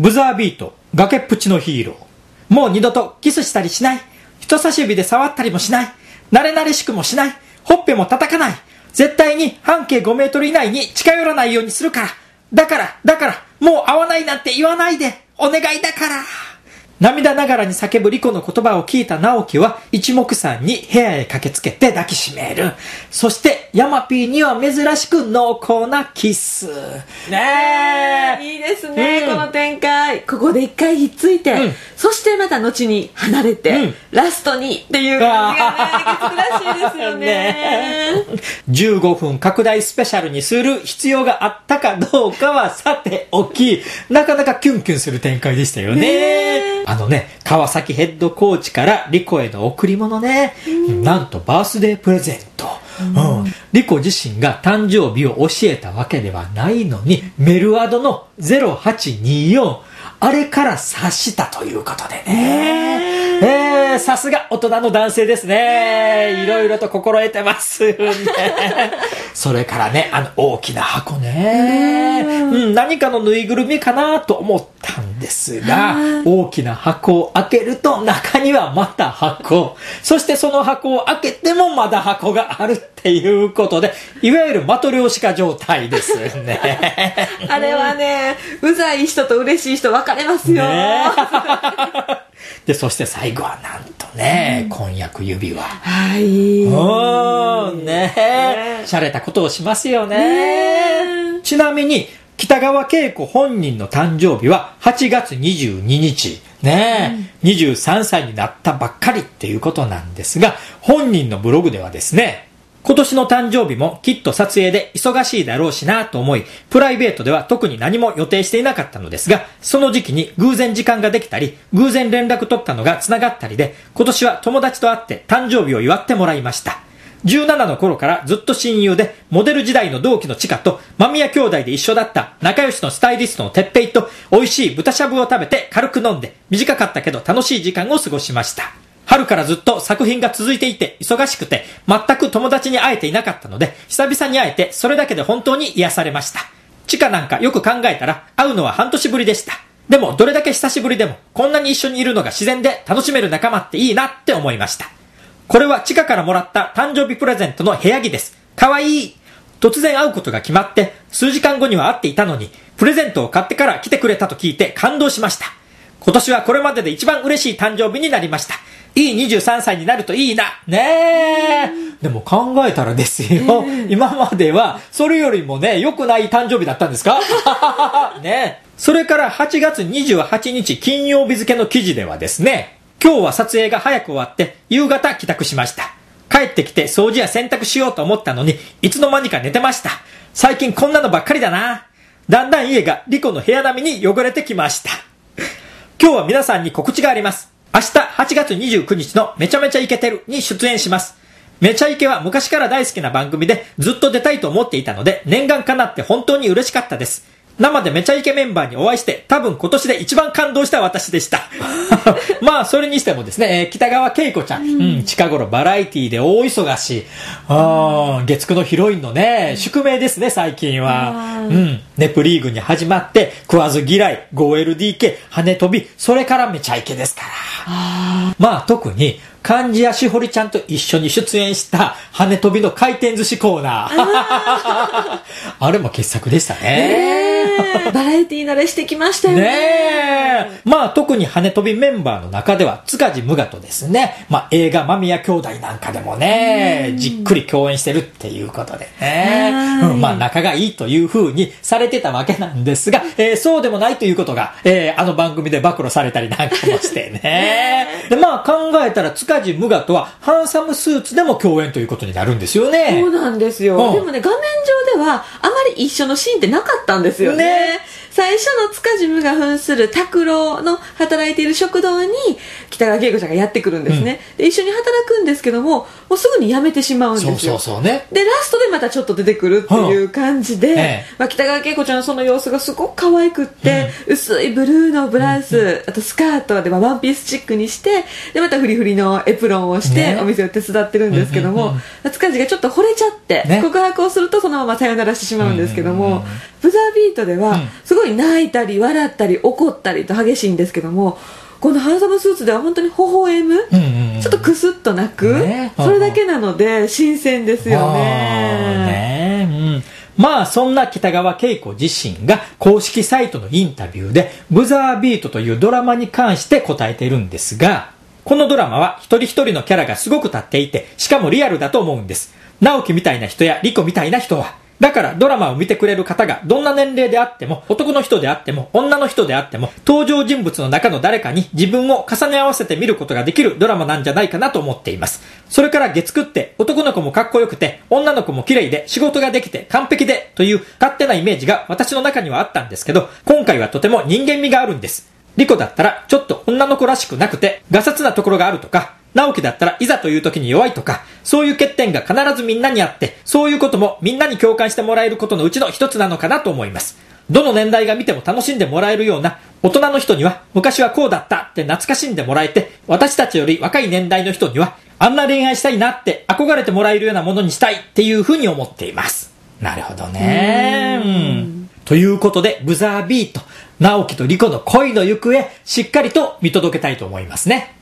ブザービート、崖っぷちのヒーロー。もう二度とキスしたりしない。人差し指で触ったりもしない。慣れ慣れしくもしない。ほっぺも叩かない。絶対に半径5メートル以内に近寄らないようにするから。だから、もう会わないなんて言わないで。お願いだから。涙ながらに叫ぶリコの言葉を聞いた直樹は一目散に部屋へ駆けつけて抱きしめる。そしてヤマピーには珍しく濃厚なキス。ねえ。 いいですね、この展開。ここで一回ひっついて、そしてまた後に離れて、ラストにっていう感じがね、月9らしいですよね。 15分拡大スペシャルにする必要があったかどうかはさておき、なかなかキュンキュンする展開でしたよね。川崎ヘッドコーチからリコへの贈り物ね、なんとバースデープレゼント。リコ自身が誕生日を教えたわけではないのに、メルアドの0824、あれから察したということでね。さすが大人の男性ですね。いろいろと心得てますね。それからね、大きな箱ね。何かのぬいぐるみかなと思ったんですが、大きな箱を開けると中にはまた箱。そしてその箱を開けてもまだ箱があるっていうことで、いわゆるマトリョーシカ状態ですね。 あれはね、うざい人と嬉しい人分かれますよ。 で、そして最後はなんとね、婚約指輪。 はい。 洒落たことをしますよね。ちなみに、北川景子本人の誕生日は8月22日。23歳になったばっかりっていうことなんですが、本人のブログではですね、今年の誕生日もきっと撮影で忙しいだろうしなと思い、プライベートでは特に何も予定していなかったのですが、その時期に偶然時間ができたり、偶然連絡取ったのが繋がったりで、今年は友達と会って誕生日を祝ってもらいました。17の頃からずっと親友で、モデル時代の同期のチカと間宮兄弟で一緒だった仲良しのスタイリストのてっぺいと美味しい豚しゃぶを食べて軽く飲んで、短かったけど楽しい時間を過ごしました。春からずっと作品が続いていて忙しくて全く友達に会えていなかったので、久々に会えてそれだけで本当に癒されました。チカなんかよく考えたら会うのは半年ぶりでした。でもどれだけ久しぶりでもこんなに一緒にいるのが自然で楽しめる仲間っていいなって思いました。これはチカからもらった誕生日プレゼントの部屋着です。かわいい。突然会うことが決まって数時間後には会っていたのに、プレゼントを買ってから来てくれたと聞いて感動しました。今年はこれまでで一番嬉しい誕生日になりました。いい23歳になるといいな。ねえ。でも考えたらですよ。今まではそれよりもね、良くない誕生日だったんですかねえ。それから8月28日金曜日付の記事ではですね、今日は撮影が早く終わって夕方帰宅しました。帰ってきて掃除や洗濯しようと思ったのに、いつの間にか寝てました。最近こんなのばっかりだな。だんだん家がリコの部屋並みに汚れてきました。今日は皆さんに告知があります。明日8月29日のめちゃめちゃイケてるに出演します。めちゃイケは昔から大好きな番組でずっと出たいと思っていたので、念願かなって本当に嬉しかったです。生でめちゃイケメンバーにお会いして多分今年で一番感動した私でした。まあそれにしてもですね、北川景子ちゃん、近頃バラエティで大忙しい。月9のヒロインのね、宿命ですね最近は。ネプリーグに始まって食わず嫌い、5LDK、羽飛び、それからめちゃイケですから。まあ特に漢字やしほりちゃんと一緒に出演した羽飛びの回転寿司コーナー。あれも傑作でしたね。 バラエティ慣れしてきましたよね。 まあ特に羽飛びメンバーの中では塚地無我とですね、まあ映画間宮兄弟なんかでもね、じっくり共演してるっていうことでね、まあ仲がいいという風にされてたわけなんですが、そうでもないということが、あの番組で暴露されたりなんかもしてね。でまあ考えたら塚地無我とはハンサムスーツでも共演ということになるんですよね。 そうなんですよ。でもね、画面上ではあまり一緒のシーンってなかったんですよね。最初の塚地無我扮する拓郎の働いている食堂に北川景子ちゃんがやってくるんですね。で一緒に働くんですけども、もうすぐに辞めてしまうんですよ。でラストでまたちょっと出てくるっていう感じで、北川景子ちゃんのその様子がすごく可愛くって、薄いブルーのブラウス、あとスカートでワンピースチックにして、でまたフリフリのエプロンをしてお店を手伝ってるんですけども、塚地がちょっと惚れちゃって、告白をするとそのままさよならしてしまうんですけども、ブザービートではすごいごい泣いたり笑ったり怒ったりと激しいんですけども、このハンサムスーツでは本当に微笑む、ちょっとクスッと泣く、それだけなので新鮮ですよね。 まあそんな北川景子自身が公式サイトのインタビューでブザービートというドラマに関して答えているんですが、このドラマは一人一人のキャラがすごく立っていて、しかもリアルだと思うんです。直樹みたいな人やリコみたいな人は。だからドラマを見てくれる方がどんな年齢であっても、男の人であっても、女の人であっても、登場人物の中の誰かに自分を重ね合わせて見ることができるドラマなんじゃないかなと思っています。それから月9って男の子もかっこよくて、女の子も綺麗で仕事ができて完璧でという勝手なイメージが私の中にはあったんですけど、今回はとても人間味があるんです。リコだったらちょっと女の子らしくなくてガサツなところがあるとか、直樹だったらいざという時に弱いとか、そういう欠点が必ずみんなにあって、そういうこともみんなに共感してもらえることのうちの一つなのかなと思います。どの年代が見ても楽しんでもらえるような、大人の人には昔はこうだったって懐かしんでもらえて、私たちより若い年代の人にはあんな恋愛したいなって憧れてもらえるようなものにしたいっていうふうに思っています。なるほどね。ということでブザービート、直樹とリコの恋の行方、しっかりと見届けたいと思いますね。